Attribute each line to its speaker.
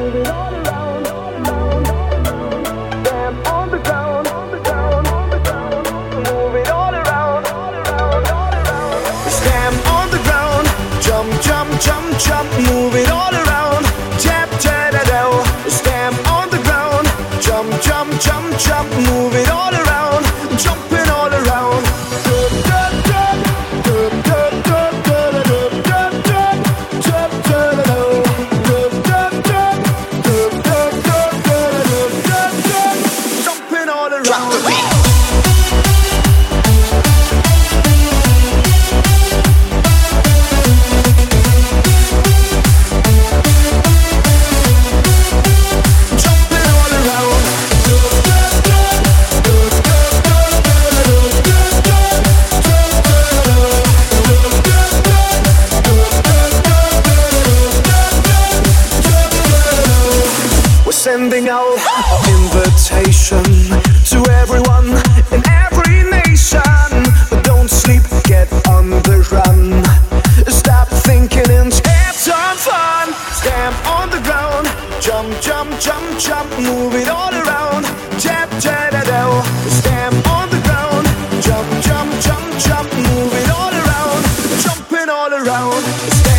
Speaker 1: Sending out our invitation to everyone in every nation. Don't sleep, get on the run. Stop thinking and have some fun. Stamp on the ground, jump, jump, jump, jump, move it all around. Tap, tap, tap, tap. Stamp on the ground, jump, jump, jump, jump, move it all around. Jumping all around.